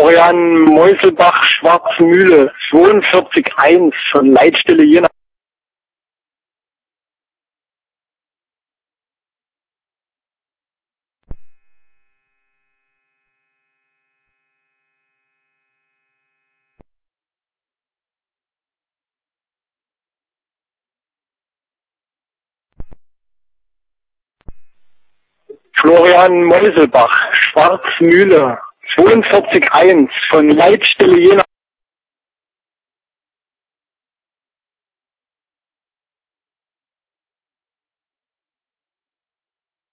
Florian Meuselbach, Schwarzmühle, 42.1 von Leitstelle Jena. Florian Meuselbach, Schwarzmühle, 42.1 von Leitstelle Jena.